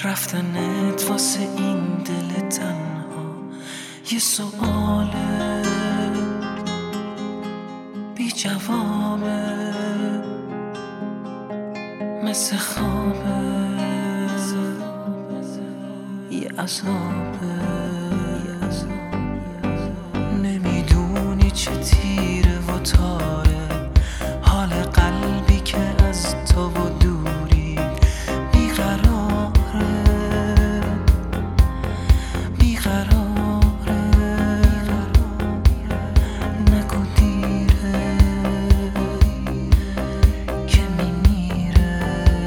رفتنت واسه این دل تنها یه سؤاله بی جوابه، مثل خوابه یه عذابه. نمیدونی چه تیره و تاره حال قلبی که از تو و دوری بیقراره نگو دیره که میمیره.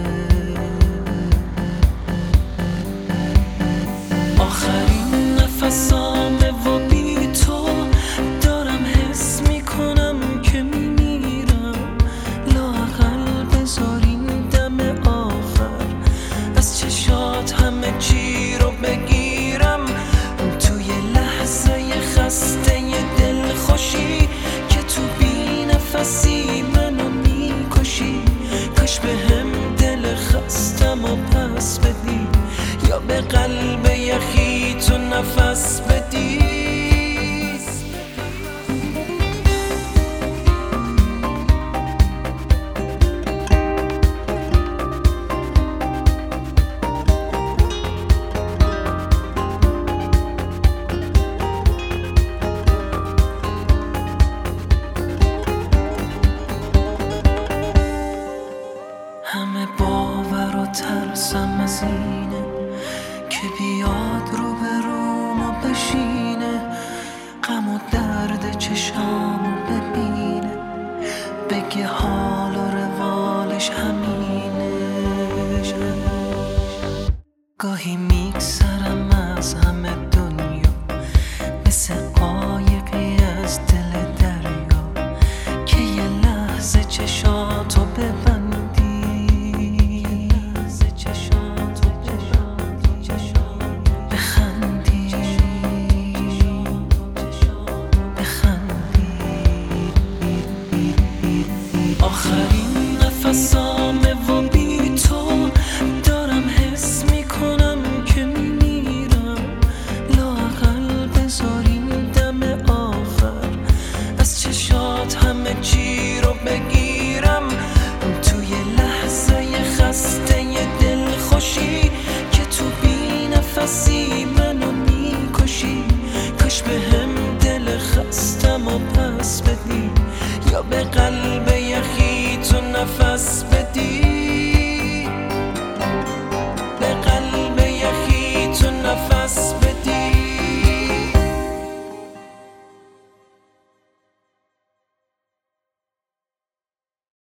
آخرین نفسامه و بی تو دارم حس میکنم که میمیرم. لااقل بذار این دم آخر از چشات همه چی رو بگیرم. توی لحظه خسته دل خوشی که تو بی نفسی منو میکشی. کاش به هم دل خستم و پس بدی یا به قلب یخی تو نفس بدی. همه باور و ترسم از اینه که بیاد رو به روم و بشینه، غم و درد چشامو ببینه، بگه حال و روالش همینه. گاهی میگذرم از همه دنیا مثل قایقی از دل دریا که یه لحظه چشاتو ببندی. آخرین نفسامه و بی تو دارم حس میکنم که میمیرم. لااقل بذار این دم آخر از چشات همه چی رو بگیرم. توی لحظه خسته دل خوشی که تو بی نفسی منو میکشی. کاش به هم دل خستم و پس بدی یا به قلب یخی تو نفس